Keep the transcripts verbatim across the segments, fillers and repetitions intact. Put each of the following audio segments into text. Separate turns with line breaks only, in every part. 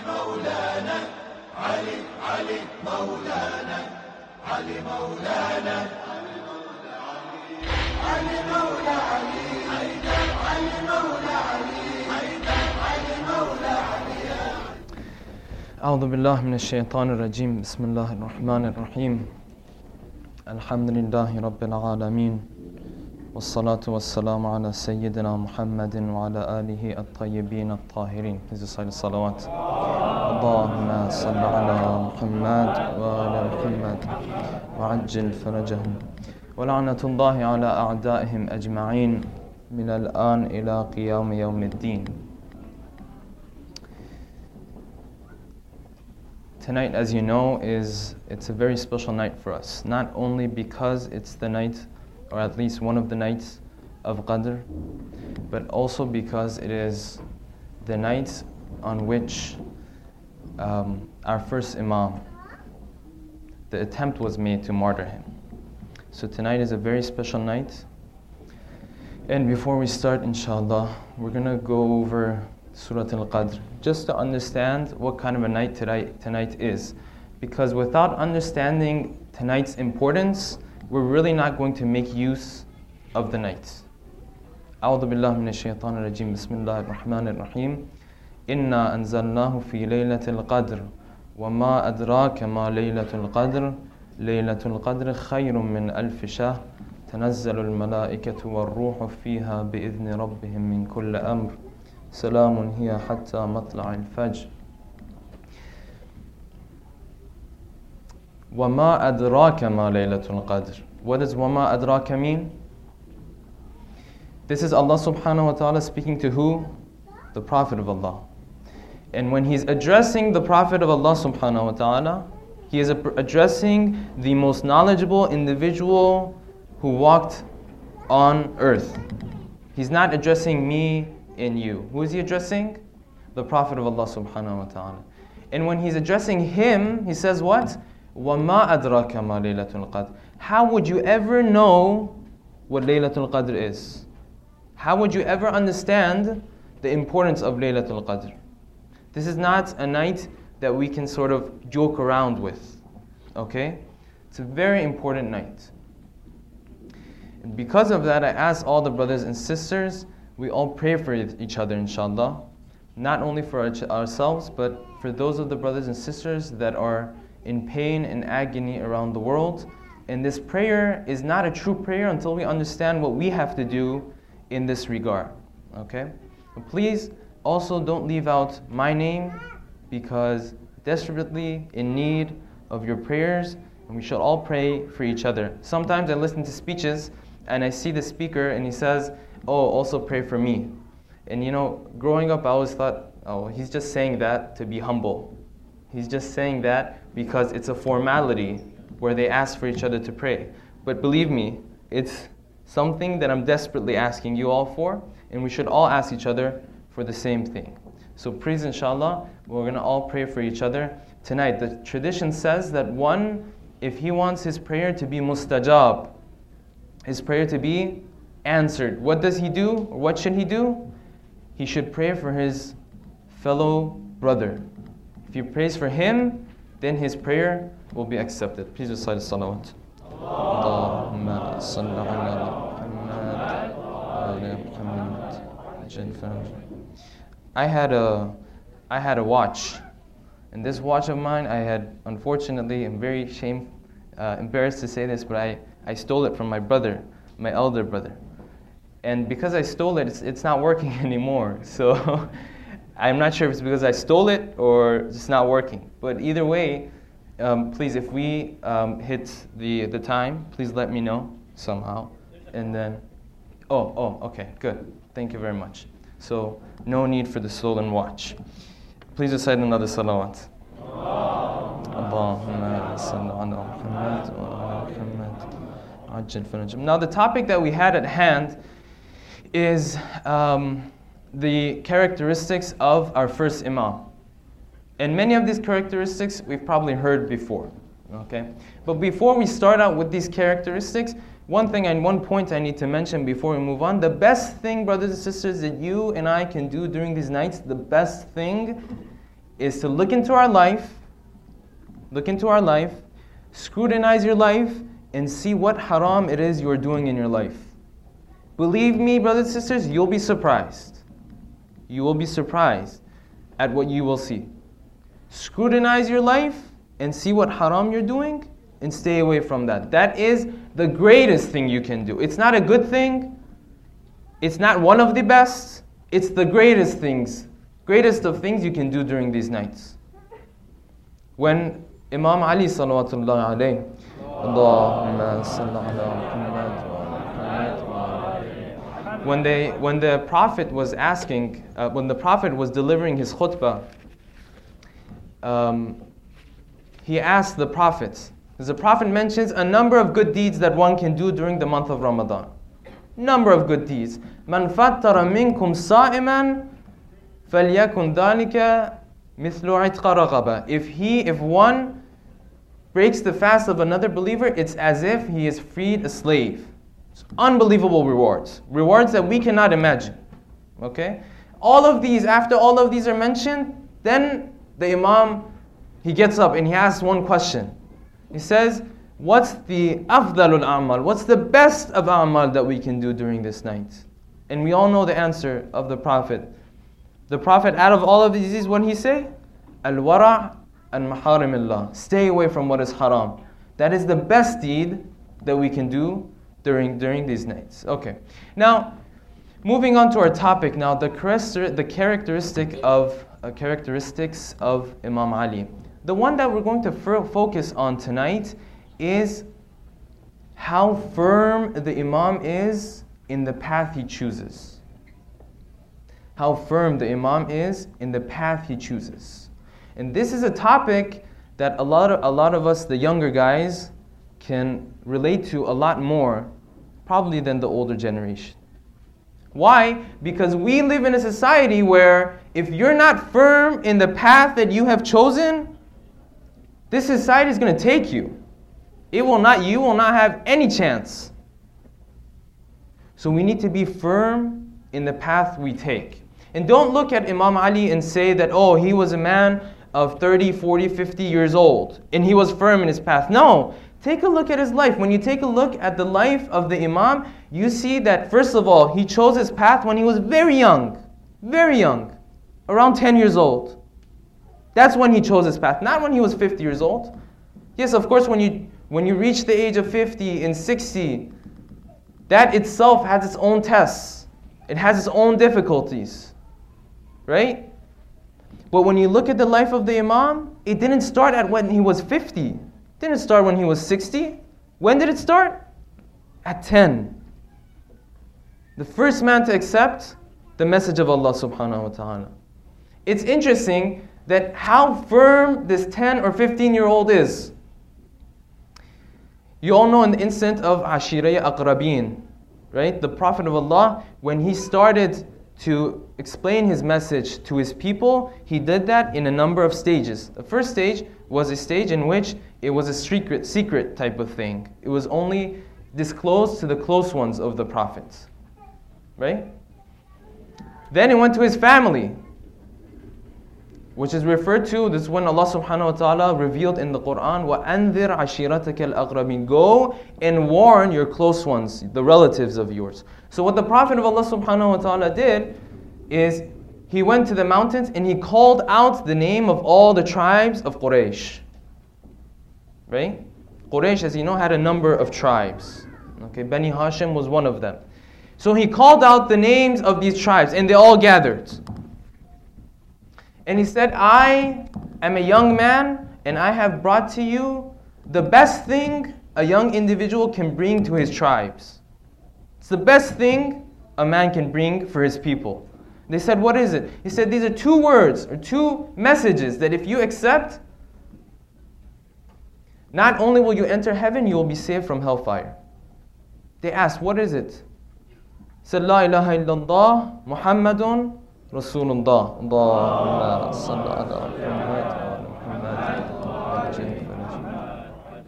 مولانا علي علي مولانا علي مولانا علي مولى علي حيدر علي مولى علي حيدر علي مولى علي.
أعوذ بالله من الشيطان الرجيم. بسم الله الرحمن الرحيم. الحمد لله رب العالمين والصلاة والسلام على سيدنا محمد وعلى آله الطيبين الطاهرين. Please recite the salawat. اللهم صل على محمد وعلى محمد وعجل فرجهم ولعنة الله على أعدائهم أجمعين من الآن إلى قيام يوم الدين. Tonight, as you know, is it's a very special night for us. Not only because it's the night, or at least one of the nights of Qadr, but also because it is the night on which um, our first Imam, the attempt was made to martyr him. So tonight is a very special night. And before we start, inshallah, we're going to go over Surah Al-Qadr, just to understand what kind of a night tonight, tonight is. Because without understanding tonight's importance, we're really not going to make use of the night. أعوذ بالله من الشيطان الرجيم. بسم الله الرحمن الرحيم. إنا أنزلناه في ليلة القدر وما أدراك ما ليلة القدر ليلة القدر خير من ألف شهر تنزل الملائكة والروح فيها بإذن ربهم من كل أمر سلام هي حتى مطلع الفجر. وما أدراك ما ليلة القدر. What does وما أدراك mean? This is Allah subhanahu wa ta'ala speaking to who? The Prophet of Allah. And when he's addressing the Prophet of Allah subhanahu wa ta'ala, he is addressing the most knowledgeable individual who walked on earth. He's not addressing me and you. Who is he addressing? The Prophet of Allah subhanahu wa ta'ala. And when he's addressing him, he says what? وَمَا أَدْرَاكَ مَا لَيْلَةُ الْقَدْرِ. How would you ever know what Laylatul Qadr is? How would you ever understand the importance of Laylatul Qadr? This is not a night that we can sort of joke around with. Okay? It's a very important night. And because of that, I ask all the brothers and sisters, we all pray for each other, inshallah. Not only for our, ourselves, but for those of the brothers and sisters that are in pain and agony around the world. And this prayer is not a true prayer until we understand what we have to do in this regard. Okay? But please also don't leave out my name, because desperately in need of your prayers, and we should all pray for each other. Sometimes I listen to speeches and I see the speaker and he says, oh, also pray for me. And you know, growing up I always thought, oh, he's just saying that to be humble. He's just saying that because it's a formality where they ask for each other to pray. But believe me, it's something that I'm desperately asking you all for, and we should all ask each other for the same thing. So please, inshallah, we're going to all pray for each other tonight. The tradition says that one, if he wants his prayer to be mustajab, his prayer to be answered, what does he do? Or what should he do? He should pray for his fellow brother. If he prays for him, then his prayer will be accepted. Please recite the salawat. Allahumma salli ala Muhammad wa ala Muhammad. I had a, I had a watch, and this watch of mine, I had, unfortunately, I'm very shame, uh, embarrassed to say this, but I, I stole it from my brother, my elder brother. And because I stole it, it's, it's not working anymore. So I'm not sure if it's because I stole it or it's not working. But either way, um, please, if we um, hit the, the time, please let me know somehow. And then, oh, oh, okay, good. Thank you very much. So no need for the stolen watch. Please recite another salawat. Allahumma salli ala Muhammad wa ala Muhammad. Ajil farajhum. Now the topic that we had at hand is um, the characteristics of our first Imam. And many of these characteristics we've probably heard before. Okay? But before we start out with these characteristics, one thing and one point I need to mention before we move on, the best thing, brothers and sisters, that you and I can do during these nights, the best thing is to look into our life, look into our life, scrutinize your life, and see what haram it is you are doing in your life. Believe me, brothers and sisters, you'll be surprised. You will be surprised at what you will see. Scrutinize your life and see what haram you're doing and stay away from that. That is the greatest thing you can do. It's not a good thing. It's not one of the best. It's the greatest things, greatest of things you can do during these nights. When Imam Ali salawatullah alayhi, Allahumma salli ala Muhammad wa Muhammad. When they, when the Prophet was asking, uh, when the Prophet was delivering his khutbah, um, he asked the Prophet, because the Prophet mentions a number of good deeds that one can do during the month of Ramadan. Number of good deeds. Man fattara minkum sa'iman falyakun dhalika mithlu itqa raqaba. If he, if one breaks the fast of another believer, it's as if he has freed a slave. It's unbelievable rewards. Rewards that we cannot imagine. Okay? All of these, after all of these are mentioned, then the Imam, he gets up and he asks one question. He says, what's the afdalul a'mal? What's the best of a'mal that we can do during this night? And we all know the answer of the Prophet. The Prophet, out of all of these, what did he say? Al-wara' and maharimillah. Stay away from what is haram. That is the best deed that we can do during, during these nights. Okay. Now, moving on to our topic now, the, the characteristic of, uh, characteristics of Imam Ali. The one that we're going to f- focus on tonight is how firm the Imam is in the path he chooses. How firm the Imam is in the path he chooses. And this is a topic that a lot of, a lot of us, the younger guys, can relate to a lot more, probably than the older generation. Why? Because we live in a society where if you're not firm in the path that you have chosen, this society is going to take you. It will not, you will not have any chance. So we need to be firm in the path we take. And don't look at Imam Ali and say that, oh, he was a man of thirty, forty, fifty years old, and he was firm in his path. No, take a look at his life. When you take a look at the life of the Imam, you see that, first of all, he chose his path when he was very young, very young, around ten years old. That's when he chose his path, not when he was fifty years old. Yes, of course, when you when you reach the age of fifty and sixty, that itself has its own tests. It has its own difficulties. Right? But when you look at the life of the Imam, it didn't start at when he was fifty. It didn't start when he was sixty. When did it start? At ten. The first man to accept the message of Allah subhanahu wa ta'ala. It's interesting that how firm this ten or fifteen year old is. You all know in the incident of Ashiraya Aqrabin, right? The Prophet of Allah, when he started to explain his message to his people, he did that in a number of stages. The first stage was a stage in which it was a secret, secret type of thing. It was only disclosed to the close ones of the Prophet, right? Then it went to his family, which is referred to, this is when Allah subhanahu wa ta'ala revealed in the Quran, وَأَنذِرْ عَشِيرَتَكَ الْأَقْرَبِينَ. Go and warn your close ones, the relatives of yours. So what the Prophet of Allah subhanahu wa ta'ala did is he went to the mountains and he called out the name of all the tribes of Quraysh. Right? Quraysh, as you know, had a number of tribes. Okay, Bani Hashim was one of them. So he called out the names of these tribes and they all gathered. And he said, I am a young man and I have brought to you the best thing a young individual can bring to his tribes. It's the best thing a man can bring for his people. They said, what is it? He said, these are two words or two messages that if you accept, not only will you enter heaven, you will be saved from hellfire. They asked, what is it? He said, La ilaha illallah, Muhammadun Rasulullah. Allahumma salli ala Muhammad.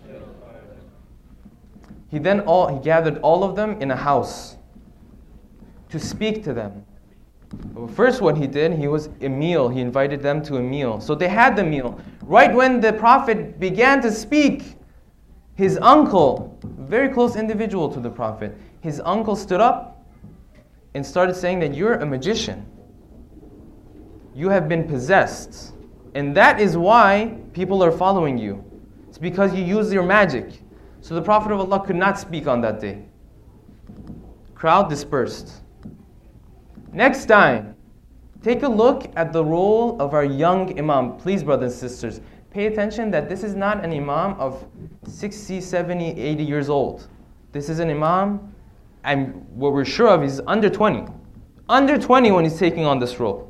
He then all he gathered all of them in a house to speak to them First, what he did, he was a meal. He invited them to a meal. So they had the meal. Right when the Prophet began to speak, his uncle, very close individual to the Prophet, his uncle stood up and started saying that you're a magician. You have been possessed. And that is why people are following you. It's because you use your magic. So the Prophet of Allah could not speak on that day. Crowd dispersed. Next time, take a look at the role of our young imam. Please, brothers and sisters, pay attention that this is not an imam of sixty, seventy, eighty years old. This is an imam, and what we're sure of is under twenty. Under twenty when he's taking on this role.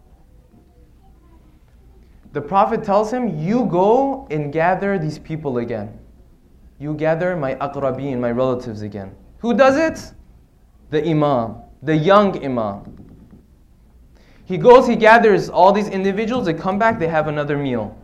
The Prophet tells him, you go and gather these people again. You gather my aqrabeen, my relatives again. Who does it? The imam, the young imam. He goes, he gathers all these individuals, they come back, they have another meal.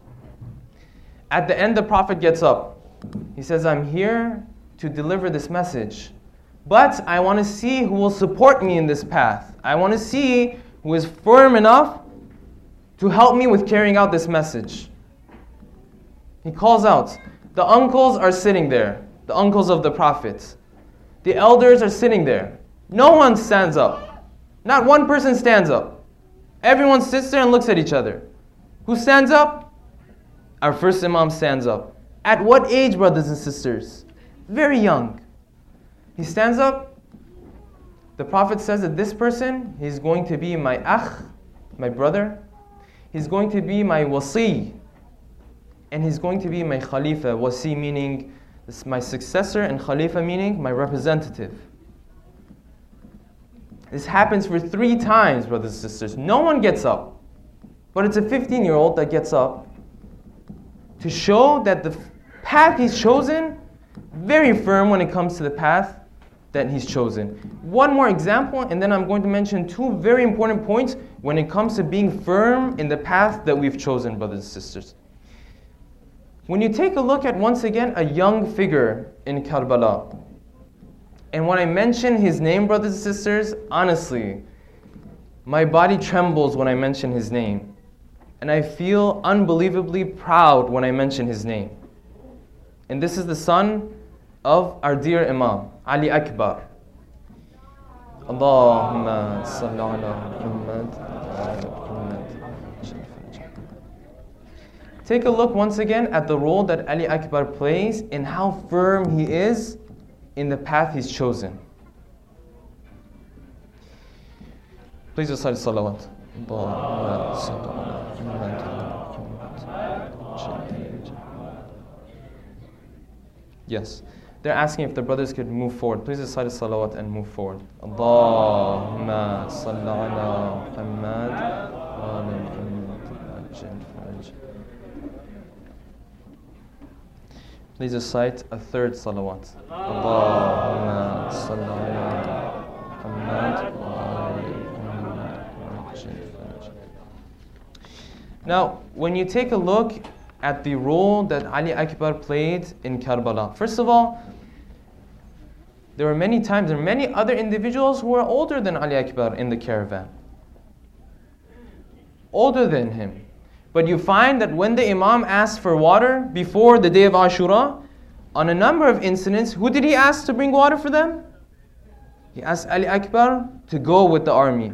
At the end, the Prophet gets up. He says, I'm here to deliver this message. But I want to see who will support me in this path. I want to see who is firm enough to help me with carrying out this message. He calls out. The uncles are sitting there. The uncles of the Prophet. The elders are sitting there. No one stands up. Not one person stands up. Everyone sits there and looks at each other. Who stands up? Our first imam stands up. At what age, brothers and sisters? Very young. He stands up. The Prophet says that this person, he's going to be my akh, my brother. He's going to be my wasi. And he's going to be my khalifa. Wasi meaning this is my successor, and khalifa meaning my representative. This happens for three times, brothers and sisters. No one gets up. But it's a fifteen-year-old that gets up to show that the path he's chosen, very firm when it comes to the path that he's chosen. One more example, and then I'm going to mention two very important points when it comes to being firm in the path that we've chosen, brothers and sisters. When you take a look at, once again, a young figure in Karbala, and when I mention his name, brothers and sisters, honestly, my body trembles when I mention his name. And I feel unbelievably proud when I mention his name. And this is the son of our dear Imam, Ali Akbar. Allahumma salli ala Muhammad. Take a look once again at the role that Ali Akbar plays and how firm he is in the path he's chosen. Please recite salawat. Yes. They're asking if the brothers could move forward. Please recite salawat and move forward. Allahumma salli ala Muhammad wa ala Muhammad. Please recite a third salawat. Allahumma salli ala Muhammad wa ala Muhammad. Now, when you take a look at the role that Ali Akbar played in Karbala, first of all, there were many times, there were many other individuals who were older than Ali Akbar in the caravan. Older than him. But you find that when the Imam asked for water before the day of Ashura, on a number of incidents, who did he ask to bring water for them? He asked Ali Akbar to go with the army.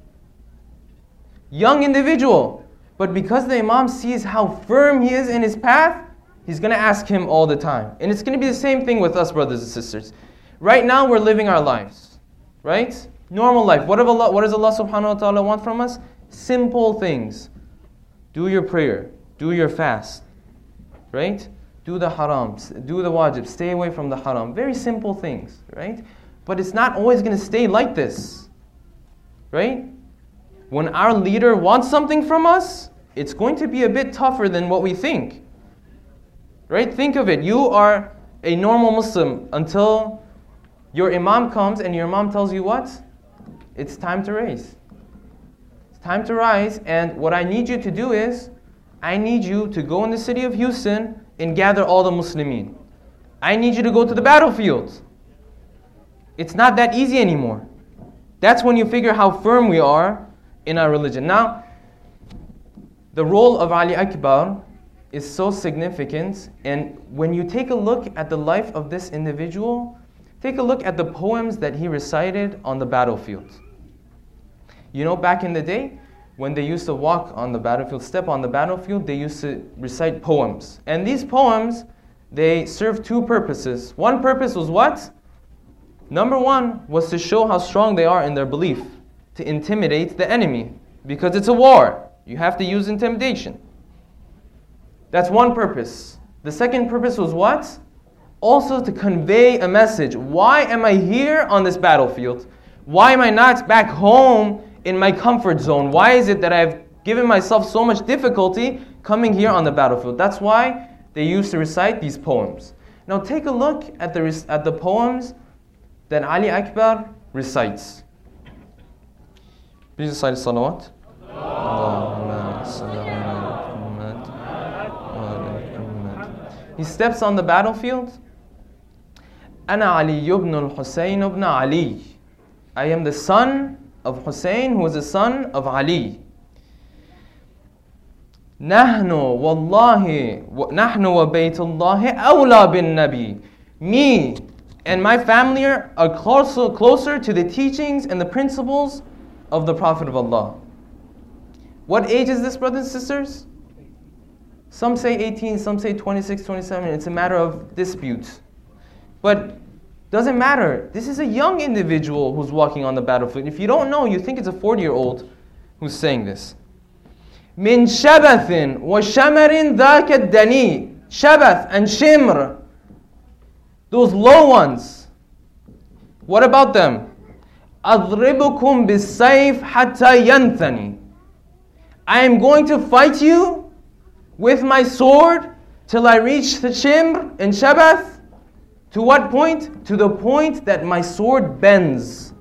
Young individual. But because the Imam sees how firm he is in his path, he's going to ask him all the time. And it's going to be the same thing with us, brothers and sisters. Right now, we're living our lives. Right? Normal life. What, Allah, what does Allah subhanahu wa ta'ala want from us? Simple things. Do your prayer. Do your fast. Right? Do the harams. Do the wajib. Stay away from the haram. Very simple things. Right? But it's not always going to stay like this. Right? When our leader wants something from us, it's going to be a bit tougher than what we think. Right? Think of it. You are a normal Muslim until your imam comes and your imam tells you what? It's time to raise. It's time to rise, and what I need you to do is, I need you to go in the city of Houston and gather all the Muslimin. I need you to go to the battlefield. It's not that easy anymore. That's when you figure how firm we are in our religion. Now, the role of Ali Akbar is so significant, and when you take a look at the life of this individual, take a look at the poems that he recited on the battlefield. You know, back in the day, when they used to walk on the battlefield, step on the battlefield, they used to recite poems. And these poems, they served two purposes. One purpose was what? Number one was to show how strong they are in their belief, to intimidate the enemy, because it's a war. You have to use intimidation. That's one purpose. The second purpose was what? Also to convey a message. Why am I here on this battlefield? Why am I not back home in my comfort zone? Why is it that I've given myself so much difficulty coming here on the battlefield? That's why they used to recite these poems. Now take a look at the, at the poems that Ali Akbar recites. Please recite salawat. He steps on the battlefield. أنا علي بن الحسين بن علي. I am the son of Hussein, who is the son of Ali. نحن والله نحن وبيت الله أولى بالنبي. Me and my family are closer, closer to the teachings and the principles of the Prophet of Allah. What age is this, brothers and sisters? Some say eighteen, some say twenty-six, twenty-seven. It's a matter of dispute. But doesn't matter. This is a young individual who's walking on the battlefield. If you don't know, you think it's a forty-year-old who's saying this. Min shabathin wa shamarin dhaka dani. Shabath and shimr. Those low ones. What about them? Adribukum bis-sayf hatta yanthani. I am going to fight you with my sword till I reach the shimr and shabath. To what point? To the point that my sword bends.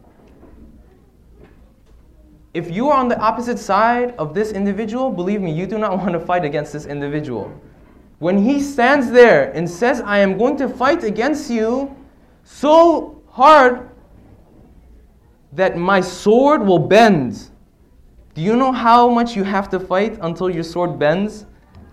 If you are on the opposite side of this individual, believe me, you do not want to fight against this individual. When he stands there and says, I am going to fight against you so hard that my sword will bend. Do you know how much you have to fight until your sword bends?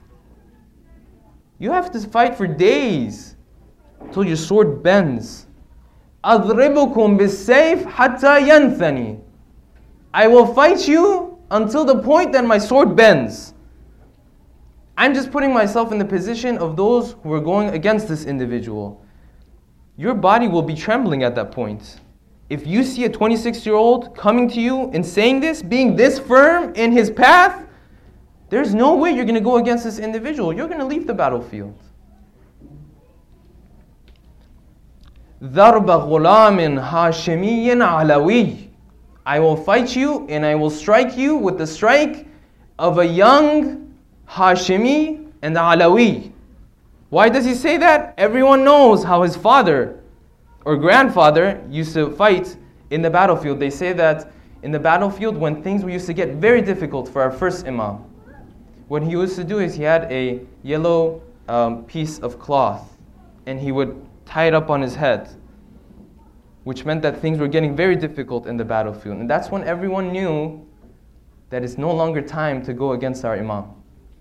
You have to fight for days till your sword bends. أَضْرِبُكُمْ بِالسَّيْفِ حَتَّى يَنْثَنِي. I will fight you until the point that my sword bends. I'm just putting myself in the position of those who are going against this individual. Your body will be trembling at that point. If you see a twenty-six-year-old coming to you and saying this, being this firm in his path, there's no way you're going to go against this individual. You're going to leave the battlefield. ضَرْبَ غُلَامٍ هَاشِمِيٍّ عَلَوِيٍّ. I will fight you and I will strike you with the strike of a young Hashimi and Alawi. Why does he say that? Everyone knows how his father or grandfather used to fight in the battlefield. They say that in the battlefield when things used to get very difficult for our first Imam, what he used to do is he had a yellow um, piece of cloth and he would tie it up on his head, which meant that things were getting very difficult in the battlefield. And that's when everyone knew that it's no longer time to go against our Imam.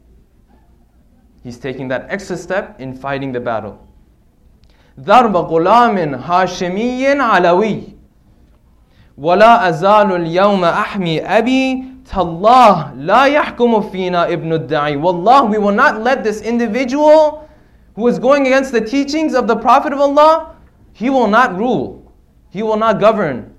He's taking that extra step in fighting the battle. ضرب غلام هاشمي علوي ولا أزال اليوم أحمي أبي تالله لا يحكم فينا ابن الداعي. Wallah, we will not let this individual who is going against the teachings of the Prophet of Allah, he will not rule. He will not govern.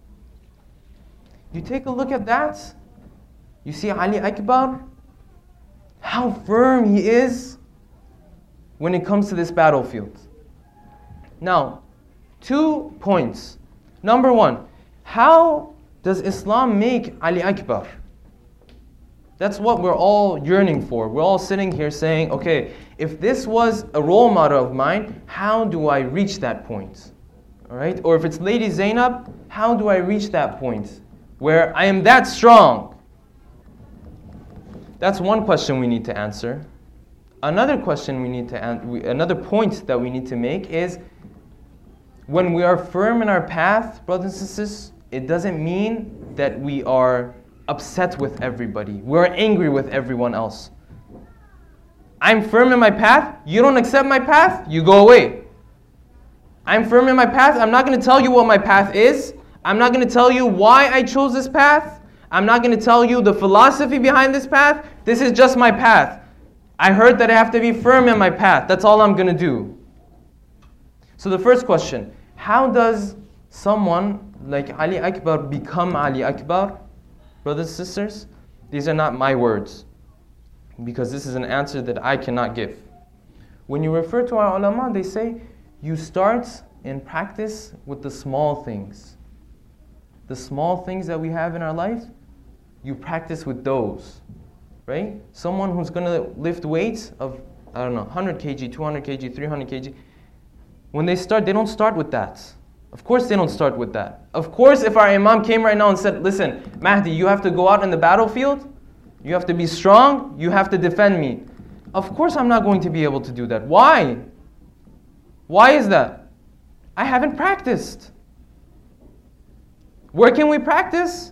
You take a look at that, you see Ali Akbar, how firm he is when it comes to this battlefield. Now, two points. Number one, how does Islam make Ali Akbar? That's what we're all yearning for. We're all sitting here saying, okay, if this was a role model of mine, how do I reach that point? All right? Or if it's Lady Zainab, how do I reach that point where I am that strong? That's one question we need to answer. Another question we need to an- another point that we need to make is when we are firm in our path, brothers and sisters, it doesn't mean that we are upset with everybody. We're angry with everyone else. I'm firm in my path. You don't accept my path, you go away. I'm firm in my path. I'm not going to tell you what my path is. I'm not going to tell you why I chose this path. I'm not going to tell you the philosophy behind this path. This is just my path. I heard that I have to be firm in my path. That's all I'm going to do. So the first question, how does someone like Ali Akbar become Ali Akbar? Brothers and sisters, these are not my words, because this is an answer that I cannot give. When you refer to our ulama, they say, you start in practice with the small things. The small things that we have in our life, you practice with those, right? Someone who's going to lift weights of, I don't know, one hundred kilograms, two hundred kilograms, three hundred kilograms, when they start, they don't start with that. Of course they don't start with that. Of course, if our imam came right now and said, listen, Mahdi, you have to go out in the battlefield, you have to be strong, you have to defend me. Of course I'm not going to be able to do that. Why? Why is that? I haven't practiced. Where can we practice?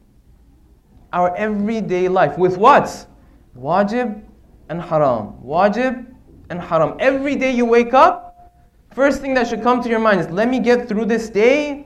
Our everyday life. With what? Wajib and haram. Wajib and haram. Every day you wake up, first thing that should come to your mind is, let me get through this day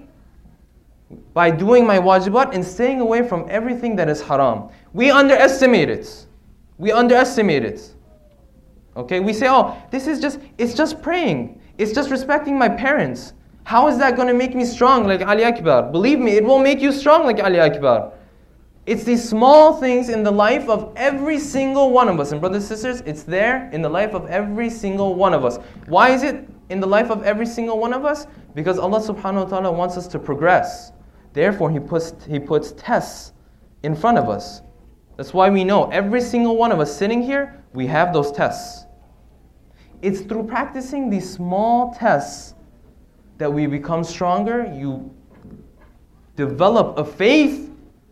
by doing my wajibat and staying away from everything that is haram. We underestimate it. We underestimate it. Okay, we say, oh, this is just, it's just praying. It's just respecting my parents. How is that going to make me strong like Ali Akbar? Believe me, it will make you strong like Ali Akbar. It's these small things in the life of every single one of us. And brothers and sisters, it's there in the life of every single one of us. Why is it in the life of every single one of us? Because Allah subhanahu wa ta'ala wants us to progress. Therefore, He puts, he puts tests in front of us. That's why we know every single one of us sitting here, we have those tests. It's through practicing these small tests that we become stronger. You develop a faith,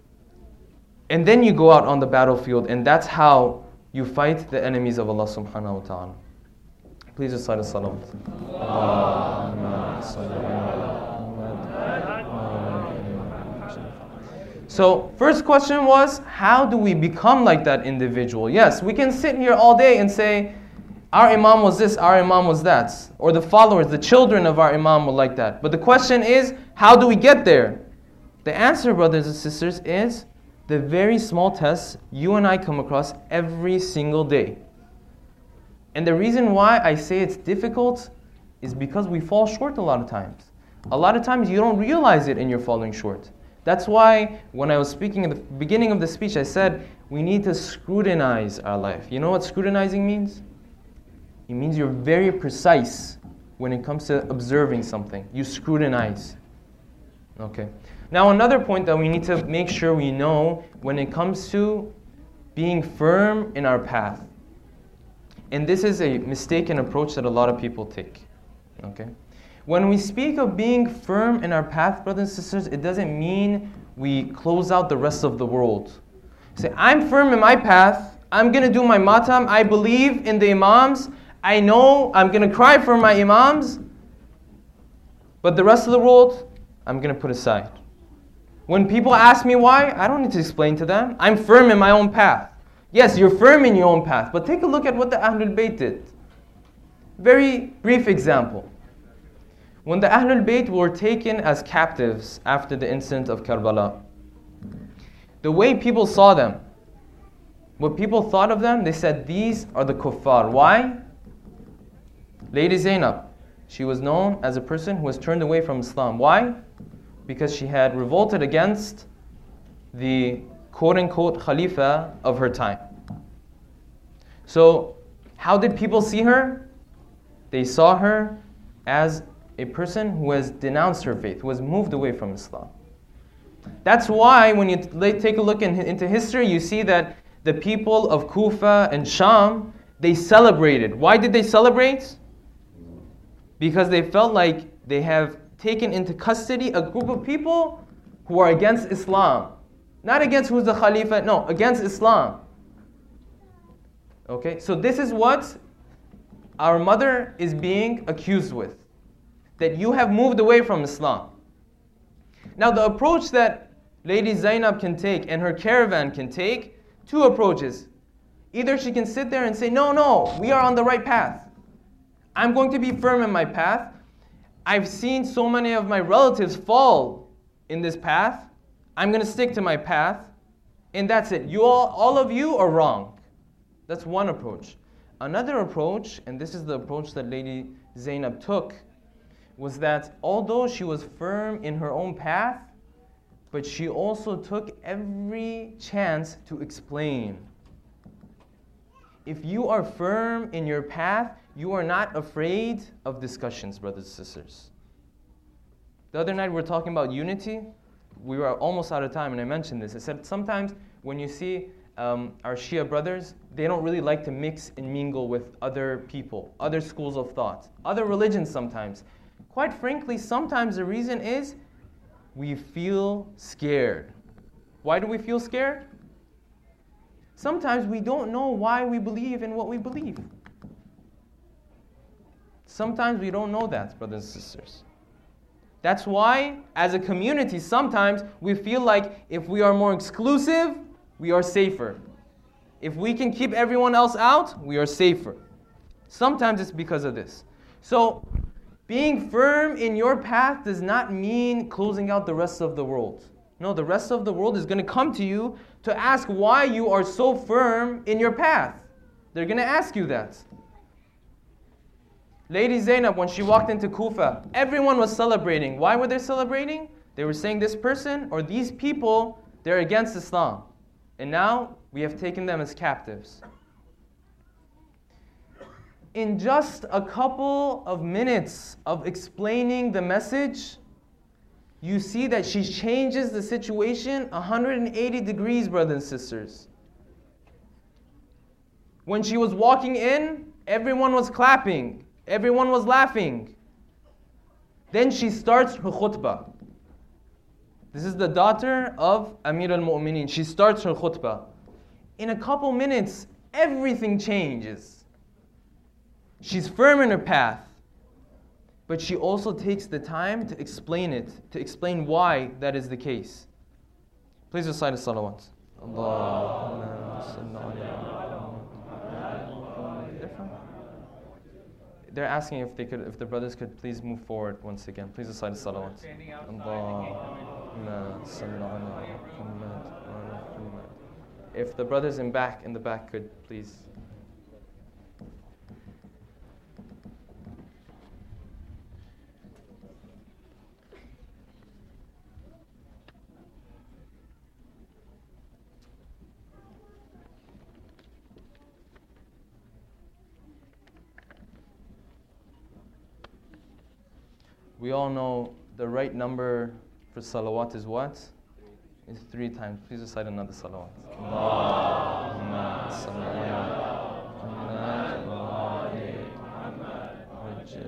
and then you go out on the battlefield, and that's how you fight the enemies of Allah subhanahu wa ta'ala. Please recite a salawat. So, first question was, how do we become like that individual? Yes, we can sit here all day and say, our imam was this, our imam was that. Or the followers, the children of our imam were like that. But the question is, how do we get there? The answer, brothers and sisters, is the very small tests you and I come across every single day. And the reason why I say it's difficult is because we fall short a lot of times. A lot of times you don't realize it and you're falling short. That's why when I was speaking at the beginning of the speech, I said we need to scrutinize our life. You know what scrutinizing means? It means you're very precise when it comes to observing something. You scrutinize. Okay. Now another point that we need to make sure we know when it comes to being firm in our path. And this is a mistaken approach that a lot of people take. Okay. When we speak of being firm in our path, brothers and sisters, it doesn't mean we close out the rest of the world. Say, I'm firm in my path. I'm going to do my matam. I believe in the imams. I know I'm going to cry for my imams. But the rest of the world, I'm going to put aside. When people ask me why, I don't need to explain to them. I'm firm in my own path. Yes, you're firm in your own path. But take a look at what the Ahlul Bayt did. Very brief example. When the Ahlul Bayt were taken as captives after the incident of Karbala, the way people saw them, what people thought of them, they said, these are the kuffar. Why? Lady Zainab, she was known as a person who was turned away from Islam. Why? Because she had revolted against the quote-unquote Khalifa of her time. So, how did people see her? They saw her as a person who has denounced her faith, who has moved away from Islam. That's why when you take a look in, into history, you see that the people of Kufa and Sham, they celebrated. Why did they celebrate? Because they felt like they have taken into custody a group of people who are against Islam. Not against who's the Khalifa, no, against Islam. Okay, so this is what our mother is being accused with. That you have moved away from Islam. Now the approach that Lady Zainab can take and her caravan can take, two approaches. Either she can sit there and say, no, no, we are on the right path. I'm going to be firm in my path. I've seen so many of my relatives fall in this path. I'm going to stick to my path. And that's it. You all, all of you are wrong. That's one approach. Another approach, and this is the approach that Lady Zainab took, was that although she was firm in her own path, but she also took every chance to explain. If you are firm in your path, you are not afraid of discussions, brothers and sisters. The other night we were talking about unity. We were almost out of time, and I mentioned this. I said sometimes when you see um, our Shia brothers, they don't really like to mix and mingle with other people, other schools of thought, other religions sometimes. Quite frankly, sometimes the reason is we feel scared. Why do we feel scared? Sometimes we don't know why we believe in what we believe. Sometimes we don't know that, brothers and sisters. That's why, as a community, sometimes we feel like if we are more exclusive, we are safer. If we can keep everyone else out, we are safer. Sometimes it's because of this. So, being firm in your path does not mean closing out the rest of the world. No, the rest of the world is going to come to you to ask why you are so firm in your path. They're going to ask you that. Lady Zainab, when she walked into Kufa, everyone was celebrating. Why were they celebrating? They were saying this person or these people, they're against Islam. And now we have taken them as captives. In just a couple of minutes of explaining the message, you see that she changes the situation one hundred eighty degrees, brothers and sisters. When she was walking in, everyone was clapping. Everyone was laughing. Then she starts her khutbah. This is the daughter of Amir al-Mu'mineen. She starts her khutbah. In a couple minutes, everything changes. She's firm in her path. But she also takes the time to explain it, to explain why that is the case. Please recite the salawat. Allahumma salli ala Muhammad. They're asking if they could, if the brothers could please move forward once again. Please recite the salawat. Allahumma salli ala Muhammad. If the brothers in back in the back could please. We all know the right number for salawat is what? It's three times. Please recite another salawat. Allahumma salli ala Muhammad.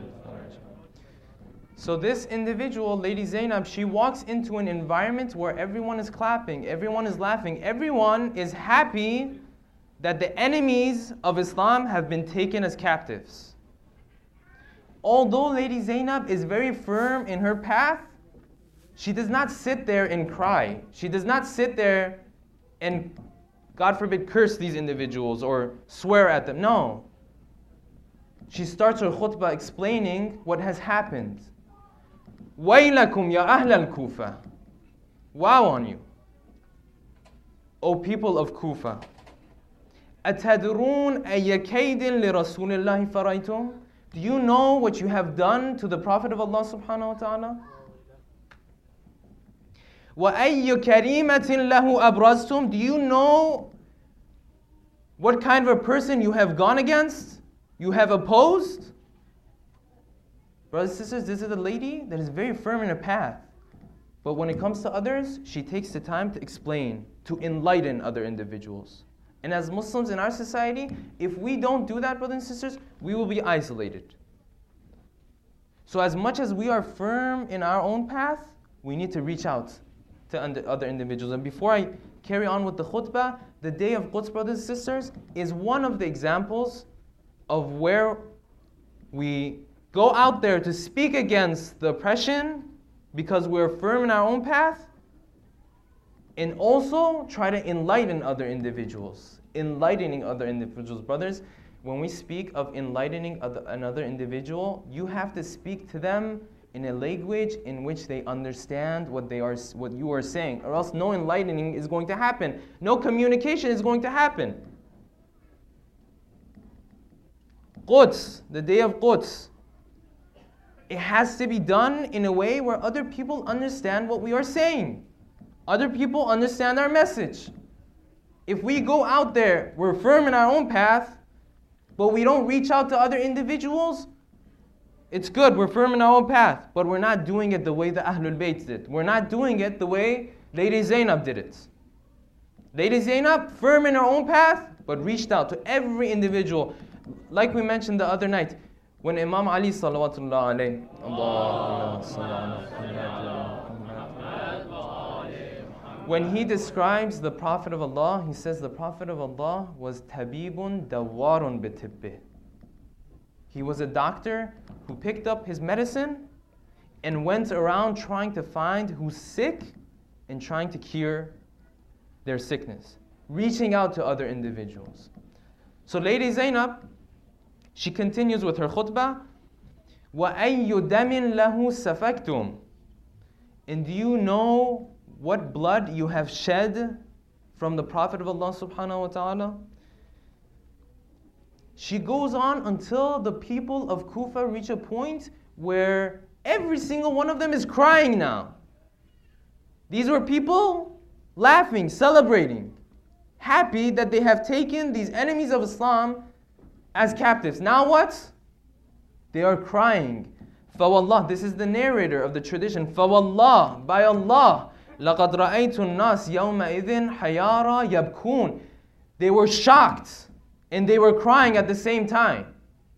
So this individual, Lady Zainab, she walks into an environment where everyone is clapping, everyone is laughing, everyone is happy that the enemies of Islam have been taken as captives. Although Lady Zainab is very firm in her path, she does not sit there and cry. She does not sit there and, God forbid, curse these individuals or swear at them. No. She starts her khutbah explaining what has happened. وَيْلَكُمْ يَا أَهْلَ الْكُوفَةِ. Wow on you, O people of Kufa. أَتَدْرُونَ أَيَّ كَيْدٍ لِرَسُولِ اللَّهِ فَرَيْتُمْ. Do you know what you have done to the Prophet of Allah subhanahu wa ta'ala? وَأَيُّ كَرِيمَةٍ لَهُ أَبْرَزْتُمْ. Do you know what kind of a person you have gone against? You have opposed? Brothers and sisters, this is a lady that is very firm in her path. But when it comes to others, she takes the time to explain, to enlighten other individuals. And as Muslims in our society, if we don't do that, brothers and sisters, we will be isolated. So as much as we are firm in our own path, we need to reach out to other individuals. And before I carry on with the khutbah, the day of Quds, brothers and sisters, is one of the examples of where we go out there to speak against the oppression because we're firm in our own path, and also try to enlighten other individuals. Enlightening other individuals. Brothers, when we speak of enlightening other, another individual, you have to speak to them in a language in which they understand what they are, what you are saying, or else no enlightening is going to happen. No communication is going to happen. Quds, the day of Quds, it has to be done in a way where other people understand what we are saying. Other people understand our message. If we go out there, we're firm in our own path, but we don't reach out to other individuals, it's good, we're firm in our own path, but we're not doing it the way the Ahlul Bayt did. We're not doing it the way Lady Zainab did it. Lady Zainab, firm in her own path, but reached out to every individual. Like we mentioned the other night, when Imam Ali salawatullah alayhi, Allahumma salli ala when he describes the Prophet of Allah, he says the Prophet of Allah was tabibun dawarun bitibbih. He was a doctor who picked up his medicine and went around trying to find who's sick and trying to cure their sickness, reaching out to other individuals. So Lady Zainab, she continues with her khutbah, وَأَيُّ دَمٍ لَهُ سَفَكْتُمْ. And do you know what blood you have shed from the Prophet of Allah subhanahu wa ta'ala? She goes on until the people of Kufa reach a point where every single one of them is crying now. These were people laughing, celebrating, happy that they have taken these enemies of Islam as captives. Now what? They are crying. فَوَاللَّهِ, this is the narrator of the tradition. فَوَاللَّهِ, by Allah, لَقَدْ رَأَيْتُ النَّاسِ يَوْمَئِذٍ حَيَارًا يَبْكُونَ. They were shocked and they were crying at the same time.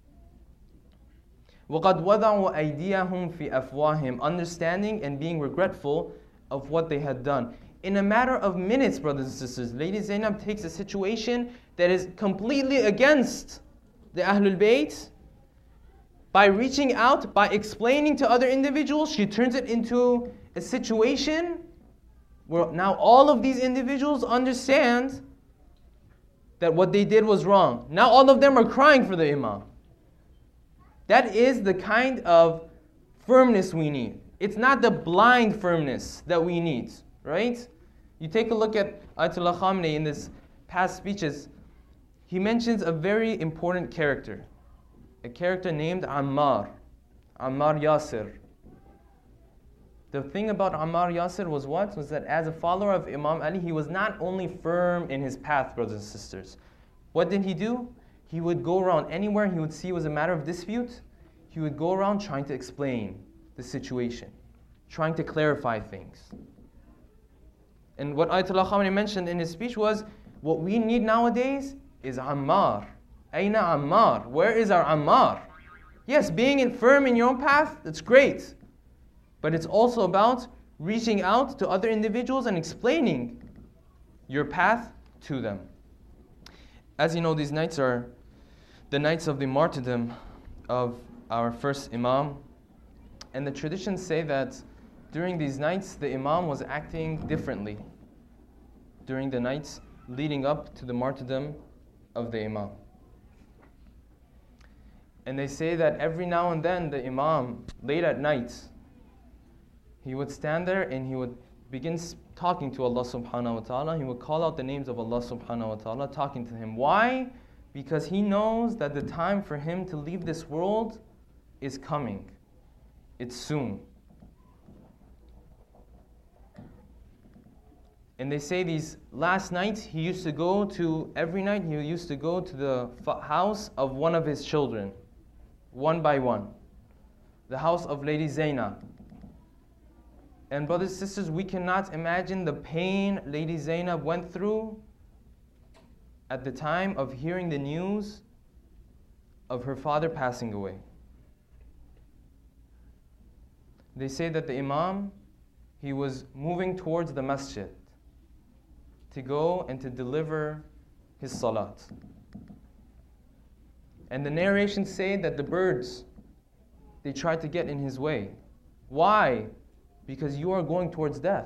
وَقَدْ وَضَعُوا أَيْدِيَهُمْ فِي أَفْوَاهِمْ, understanding and being regretful of what they had done. In a matter of minutes, brothers and sisters, Lady Zainab takes a situation that is completely against the Ahlul Bayt. By reaching out, by explaining to other individuals, she turns it into a situation where now all of these individuals understand that what they did was wrong. Now all of them are crying for the Imam. That is the kind of firmness we need. It's not the blind firmness that we need, right? You take a look at Ayatollah Khamenei in his past speeches. He mentions a very important character. A character named Ammar. Ammar Yasir. The thing about Ammar Yasir was what? Was that as a follower of Imam Ali, he was not only firm in his path, brothers and sisters. What did he do? He would go around anywhere he would see was a matter of dispute. He would go around trying to explain the situation, trying to clarify things. And what Ayatollah Khamenei mentioned in his speech was, what we need nowadays is Ammar. Aina Ammar? Where is our Ammar? Yes, being firm in your own path, that's great. But it's also about reaching out to other individuals and explaining your path to them. As you know, these nights are the nights of the martyrdom of our first Imam. And the traditions say that during these nights, the Imam was acting differently. During the nights leading up to the martyrdom of the Imam. And they say that every now and then the Imam, late at night, he would stand there and he would begin talking to Allah subhanahu wa ta'ala. He would call out the names of Allah subhanahu wa ta'ala, talking to him. Why? Because he knows that the time for him to leave this world is coming. It's soon. And they say these last nights, he used to go to, every night he used to go to the house of one of his children, one by one. The house of Lady Zainab. And brothers and sisters, we cannot imagine the pain Lady Zainab went through at the time of hearing the news of her father passing away. They say that the Imam, he was moving towards the masjid to go and to deliver his salat. And the narrations say that the birds, they tried to get in his way. Why? because you are going towards death.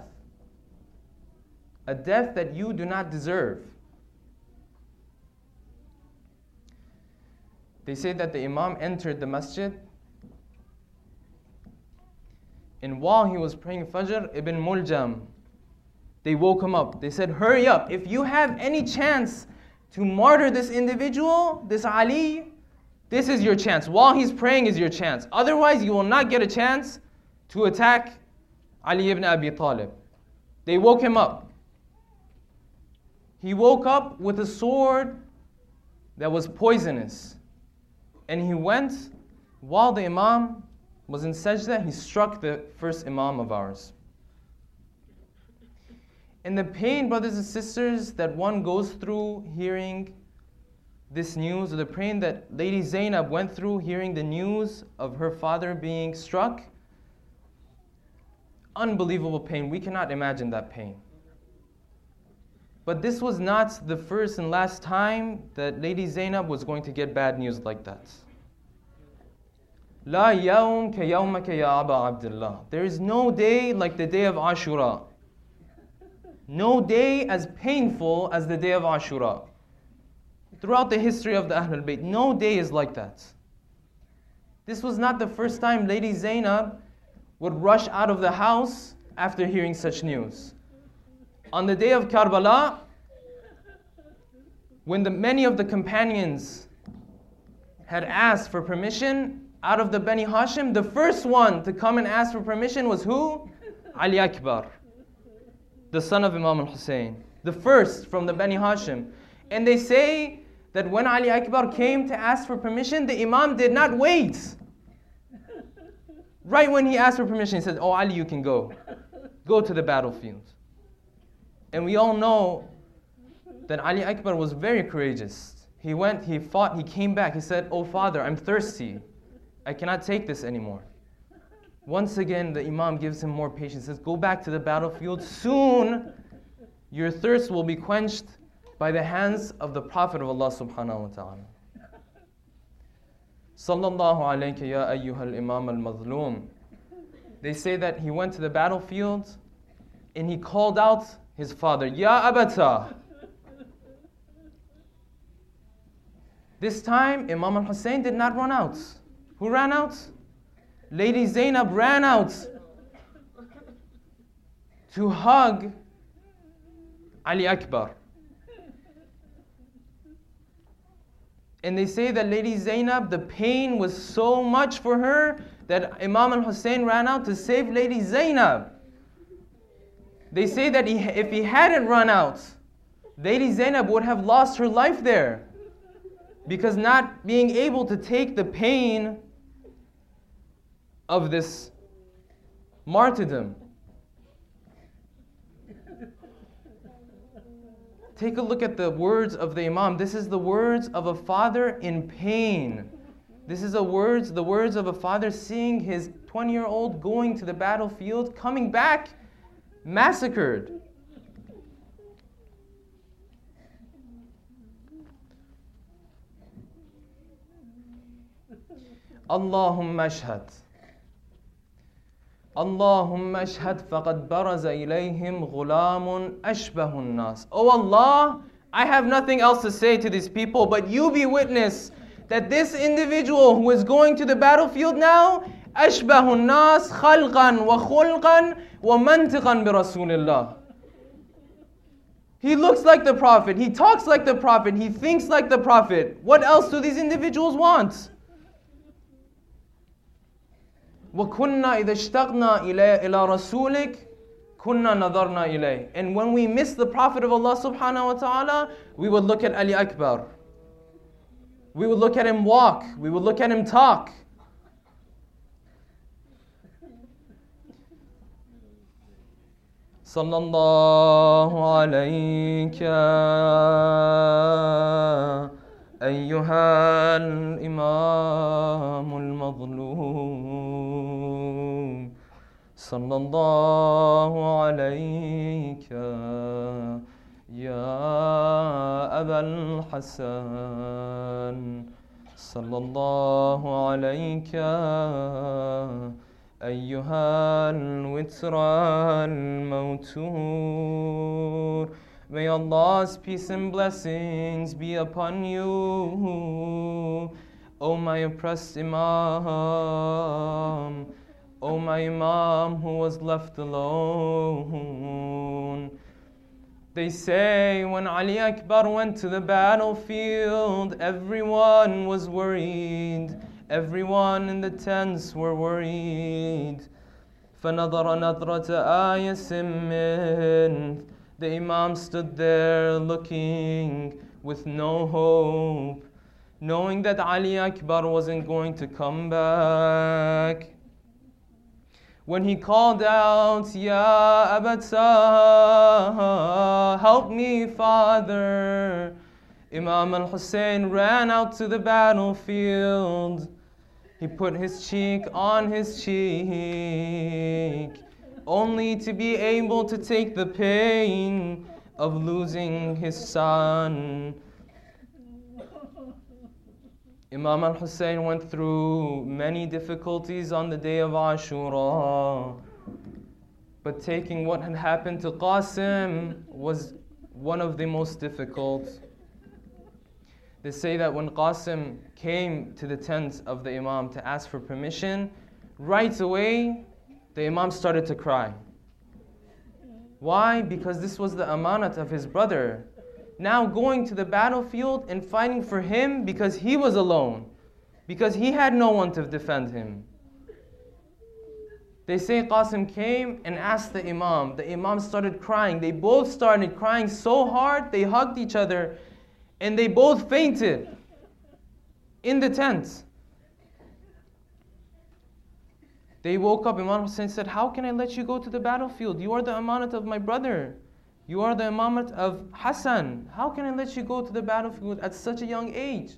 A death that you do not deserve. They say that the Imam entered the masjid, and while he was praying Fajr, Ibn Muljam, they woke him up. They said, hurry up. If you have any chance to martyr this individual, this Ali, this is your chance. While he's praying is your chance. Otherwise, you will not get a chance to attack Ali ibn Abi Talib. They woke him up. He woke up with a sword that was poisonous. And he went, while the Imam was in sajda, he struck the first Imam of ours. And the pain, brothers and sisters, that one goes through hearing this news, or the pain that Lady Zainab went through hearing the news of her father being struck, unbelievable pain. We cannot imagine that pain. But this was not the first and last time that Lady Zainab was going to get bad news like that. La yawm ka yawmaka ya Aba Abdullah. There is no day like the day of Ashura. No day as painful as the day of Ashura. Throughout the history of the Ahlul Bayt, no day is like that. This was not the first time Lady Zainab would rush out of the house after hearing such news. On the day of Karbala, when the, many of the companions had asked for permission out of the Bani Hashim, the first one to come and ask for permission was who? Ali Akbar, the son of Imam al-Hussein, the first from the Bani Hashim. And they say that when Ali Akbar came to ask for permission, the Imam did not wait. Right when he asked for permission, he said, oh Ali, you can go. Go to the battlefield. And we all know that Ali Akbar was very courageous. He went, he fought, he came back. He said, oh father, I'm thirsty. I cannot take this anymore. Once again, the Imam gives him more patience. He says, go back to the battlefield. Soon, your thirst will be quenched by the hands of the Prophet of Allah subhanahu wa ta'ala. Sallallahu alayka ya ayyuhal imam al-mazloom. They say that he went to the battlefield and he called out his father, Ya Abata. This time, Imam al-Hussein did not run out. Who ran out? Lady Zainab ran out to hug Ali Akbar. And they say that Lady Zainab, the pain was so much for her that Imam al-Hussein ran out to save Lady Zainab. They say that he, if he hadn't run out, Lady Zainab would have lost her life there. Because not being able to take the pain of this martyrdom. Take a look at the words of the Imam. This is the words of a father in pain. This is a words, the words of a father seeing his twenty-year-old going to the battlefield, coming back massacred. Allahumma ashhad. Allahumma ashhad faqad baraza ilayhim ghulamun ashbahun nas. Oh Allah, I have nothing else to say to these people, but you be witness that this individual who is going to the battlefield now, ashbahun nas khalqan wa khulqan wa mantiqan bi Rasulillah. He looks like the Prophet, he talks like the Prophet, he thinks like the Prophet. What else do these individuals want? وَكُنَّا إِذَا اشْتَقْنَا إِلَى رَسُولِكَ كُنَّا نَظَرْنَا إِلَيْهِ. And when we miss the Prophet of Allah subhanahu wa ta'ala, we would look at Ali Akbar. We would look at him walk. We would look at him talk. Sallallahu alayka أيها الإمام المظلوم صلى الله عليك يا أبا الحسن صلى الله عليك أيها الوتر الموتور. May Allah's peace and blessings be upon you, O my oppressed Imam, O my Imam who was left alone. They say when Ali Akbar went to the battlefield, everyone was worried. Everyone in the tents were worried. فَنَظَرَ نَظْرَةَ آيَةٍ مِّنْهُ. The Imam stood there looking with no hope, knowing that Ali Akbar wasn't going to come back. When he called out, Ya Abata, help me, father, Imam al-Hussein ran out to the battlefield. He put his cheek on his cheek, only to be able to take the pain of losing his son. Imam al-Hussein went through many difficulties on the day of Ashura, but taking what had happened to Qasim was one of the most difficult. They say that when Qasim came to the tent of the Imam to ask for permission, right away the Imam started to cry. Why? Because this was the amanat of his brother. Now going to the battlefield and fighting for him because he was alone, because he had no one to defend him. They say Qasim came and asked the Imam. The Imam started crying. They both started crying so hard, they hugged each other, and they both fainted in the tent. They woke up. Imam Hussein said, how can I let you go to the battlefield? You are the amanat of my brother. You are the imamat of Hassan. How can I let you go to the battlefield at such a young age?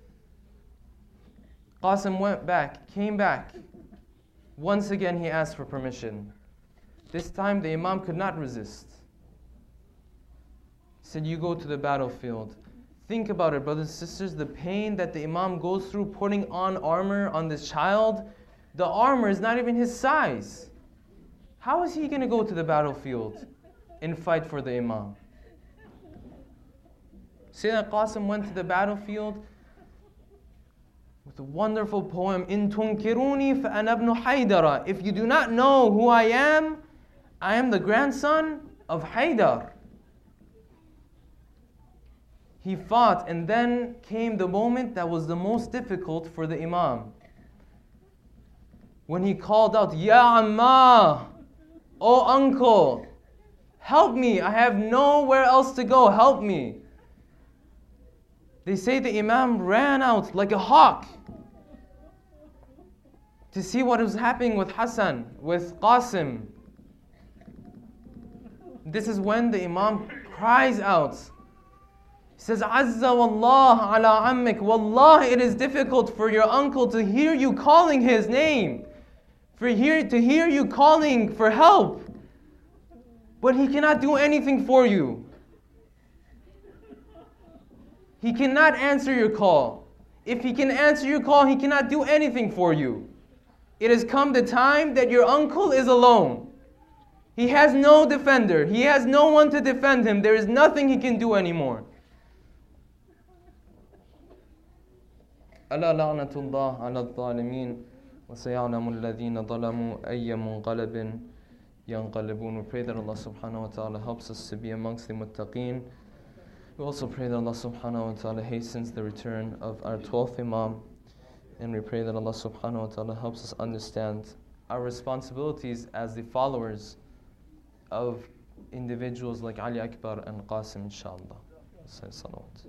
Qasim went back, came back. Once again he asked for permission. This time the Imam could not resist. He said, you go to the battlefield. Think about it, brothers and sisters, the pain that the Imam goes through putting on armor on this child. The armor is not even his size. How is he going to go to the battlefield and fight for the Imam? Sayyidina Qasim went to the battlefield with a wonderful poem, In tunkiruni fa'ana ibn Haydara. If you do not know who I am, I am the grandson of Haydar. He fought, and then came the moment that was the most difficult for the Imam. When he called out, Ya Amma, oh uncle, help me, I have nowhere else to go, help me. They say the Imam ran out like a hawk to see what was happening with Hassan, with Qasim. This is when the Imam cries out. He says, Azza wallah ala ammik. Wallah, it is difficult for your uncle to hear you calling his name, for hear, to hear you calling for help. But he cannot do anything for you. He cannot answer your call. If he can answer your call, he cannot do anything for you. It has come the time that your uncle is alone. He has no defender. He has no one to defend him. There is nothing he can do anymore. ألا لعنة الله على الظالمين وسيعلم الذين ظلموا أي منقلب ينقلبون. We pray that Allah subhanahu wa ta'ala helps us to be amongst the muttaqeen. We also pray that Allah subhanahu wa ta'ala hastens the return of our twelfth Imam. And we pray that Allah subhanahu wa ta'ala helps us understand our responsibilities as the followers of individuals like Ali Akbar and Qasim, inshallah. Say salawat.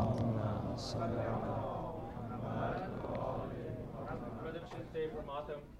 Allahumma salli ala
Brother should stay for Matam.